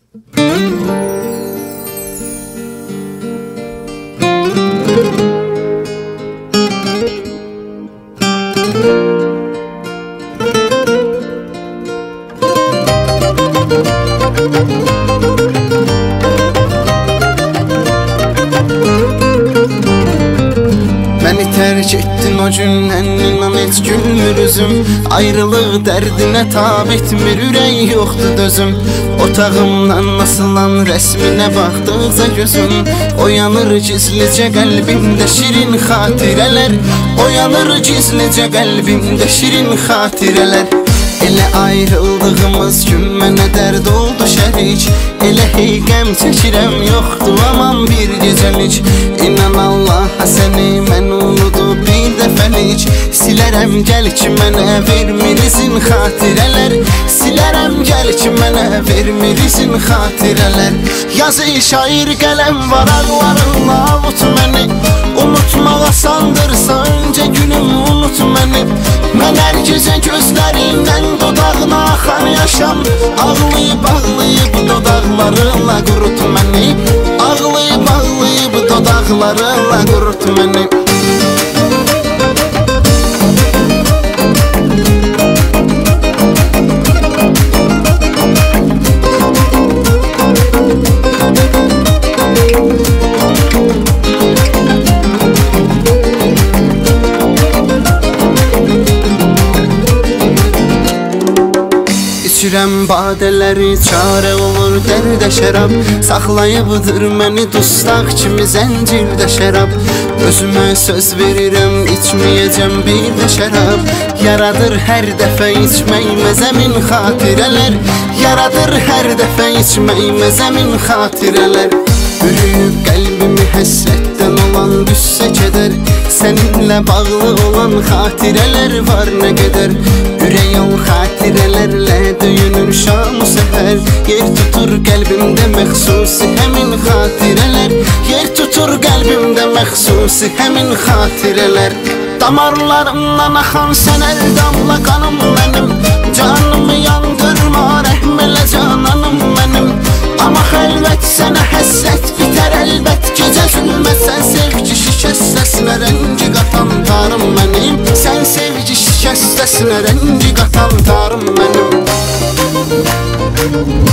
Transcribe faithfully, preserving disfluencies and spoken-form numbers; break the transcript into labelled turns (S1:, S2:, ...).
S1: Beni terk ettin o gündən, inan heç gülmür üzüm. Ayrılıq dərdinə tab etmir, ürək yoxdur dözüm. Otağımdan asılan rəsminə baxdıqca gözüm oyanır gizlicə qəlbimdə şirin xatirələr. Oyanır gizlicə qəlbimdə şirin xatirələr. Elə ayrıldığımız gün mənə dərd oldu şərik. Elə hey qəm çəkirəm, yoxdur aman bir gecəlik. İnan Allaha səni mən unudub bir dəfəlik silərəm, gəl ki mənə vermir izin xatirələr. Silərəm, gəl ki mənə vermir izin xatirələr. Yazı şair qələm varaqlarınla avut məni. Unutmaq asandırsa öncə günüm unut məni. Mən hər gecə gözlərindən dodağına axan yaşam. Ağlayıb ağlayıb dodaqlarınla qurut məni. Ağlayıb ağlayıb dodaqlarınla qurut məni. İçirəm badələri, çarə olur dərdə şərab. Saxlayıbdır məni dustaq kimi zəncirdə şərab. Özümə söz verirəm, içməyəcəm bir də şərab. Yaradır hər dəfə içmək məzəmin xatirələr. Yaradır hər dəfə içmək məzəmin xatirələr. Ürüyüb qəlbimi həsrətdən olan qüssə kədər. Səninlə bağlı olan xatirələr var nə qədər. Ürək ol xatirələrlə döyünür şam-ı səhər. Yer tutur qəlbimdə məxsusi həmin xatirələr. Yer tutur qəlbimdə məxsusi həmin xatirələr. Damarlarımdan axan sən hər damla qanım mənim. Canımı yandırma, rəhm elə cananım mənim. Amma xəlvət sənə həssət bitər əlbət. Gecə zülmət sən sevgi şikəstəsinə rəngi qatan tarım mənim. Sən sevgi şikəstəsinə rəngi qatan tarım mənim.